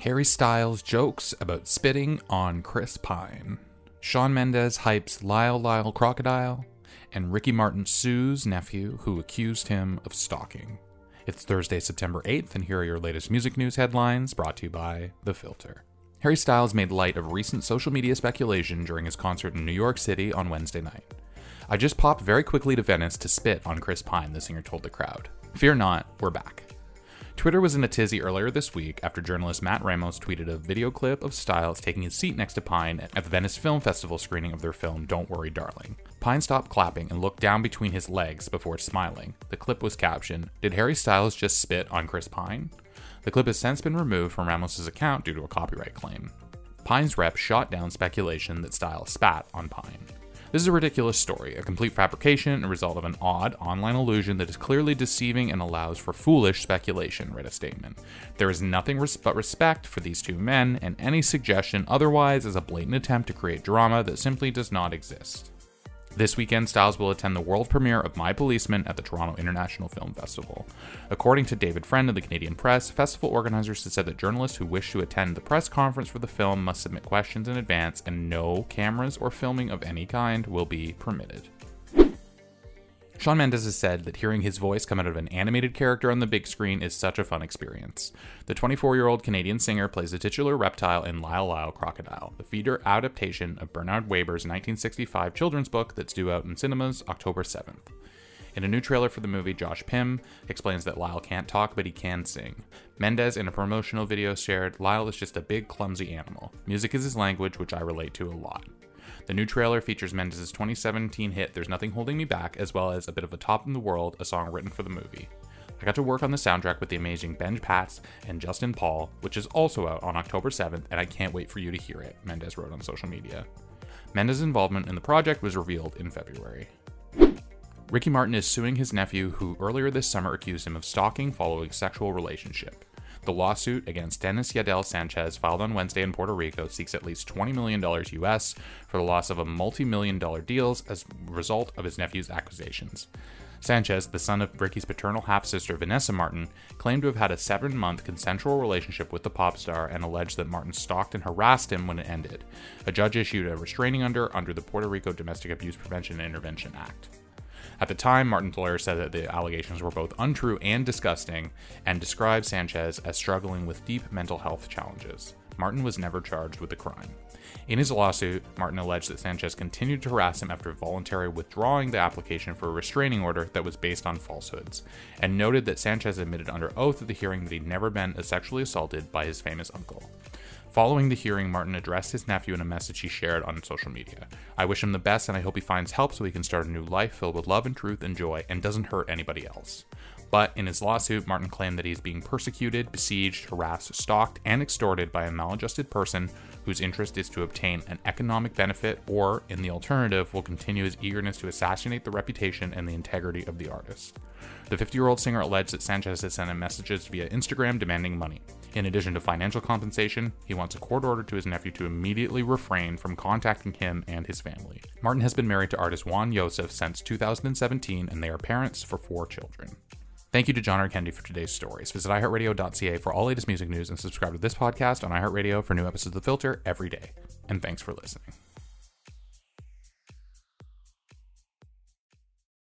Harry Styles jokes about spitting on Chris Pine. Shawn Mendes hypes Lyle Crocodile. And Ricky Martin sues nephew who accused him of stalking. It's Thursday, September 8th, and here are your latest music news headlines brought to you by The Filter. Harry Styles made light of recent social media speculation during his concert in New York City on Wednesday night. "I just popped very quickly to Venice to spit on Chris Pine," the singer told the crowd. "Fear not, we're back." Twitter was in a tizzy earlier this week after journalist Matt Ramos tweeted a video clip of Styles taking his seat next to Pine at the Venice Film Festival screening of their film Don't Worry Darling. Pine stopped clapping and looked down between his legs before smiling. The clip was captioned, "Did Harry Styles just spit on Chris Pine?" The clip has since been removed from Ramos' account due to a copyright claim. Pine's rep shot down speculation that Styles spat on Pine. "This is a ridiculous story, a complete fabrication, a result of an odd online illusion that is clearly deceiving and allows for foolish speculation," read a statement. "There is nothing but respect for these two men, and any suggestion otherwise is a blatant attempt to create drama that simply does not exist." This weekend, Styles will attend the world premiere of My Policeman at the Toronto International Film Festival. According to David Friend of the Canadian Press, festival organizers have said that journalists who wish to attend the press conference for the film must submit questions in advance, and no cameras or filming of any kind will be permitted. Shawn Mendes has said that hearing his voice come out of an animated character on the big screen is such a fun experience. The 24-year-old Canadian singer plays the titular reptile in Lyle Crocodile, the feature adaptation of Bernard Weber's 1965 children's book that's due out in cinemas October 7th. In a new trailer for the movie, Josh Pym explains that Lyle can't talk, but he can sing. Mendes, in a promotional video, shared, "Lyle is just a big, clumsy animal. Music is his language, which I relate to a lot." The new trailer features Mendes' 2017 hit There's Nothing Holding Me Back, as well as A Bit of a Top in the World, a song written for the movie. "I got to work on the soundtrack with the amazing Benj Pats and Justin Paul, which is also out on October 7th, and I can't wait for you to hear it," Mendes wrote on social media. Mendes' involvement in the project was revealed in February. Ricky Martin is suing his nephew, who earlier this summer accused him of stalking following a sexual relationship. The lawsuit against Dennis Yadel Sanchez, filed on Wednesday in Puerto Rico, seeks at least $20 million US for the loss of a multi-million-dollar deals as a result of his nephew's accusations. Sanchez, the son of Ricky's paternal half-sister Vanessa Martin, claimed to have had a 7-month consensual relationship with the pop star and alleged that Martin stalked and harassed him when it ended. A judge issued a restraining order under the Puerto Rico Domestic Abuse Prevention and Intervention Act. At the time, Martin's lawyer said that the allegations were both untrue and disgusting, and described Sanchez as struggling with deep mental health challenges. Martin was never charged with the crime. In his lawsuit, Martin alleged that Sanchez continued to harass him after voluntarily withdrawing the application for a restraining order that was based on falsehoods, and noted that Sanchez admitted under oath at the hearing that he'd never been sexually assaulted by his famous uncle. Following the hearing, Martin addressed his nephew in a message he shared on social media. "I wish him the best, and I hope he finds help so he can start a new life filled with love and truth and joy and doesn't hurt anybody else." But in his lawsuit, Martin claimed that he is being persecuted, besieged, harassed, stalked, and extorted by a maladjusted person whose interest is to obtain an economic benefit or, in the alternative, will continue his eagerness to assassinate the reputation and the integrity of the artist. The 50-year-old singer alleged that Sanchez had sent him messages via Instagram demanding money. In addition to financial compensation, he wants a court order to his nephew to immediately refrain from contacting him and his family. Martin has been married to artist Juan Yosef since 2017, and they are parents for 4 children. Thank you to John R. Kennedy for today's stories. Visit iHeartRadio.ca for all latest music news and subscribe to this podcast on iHeartRadio for new episodes of The Filter every day. And thanks for listening.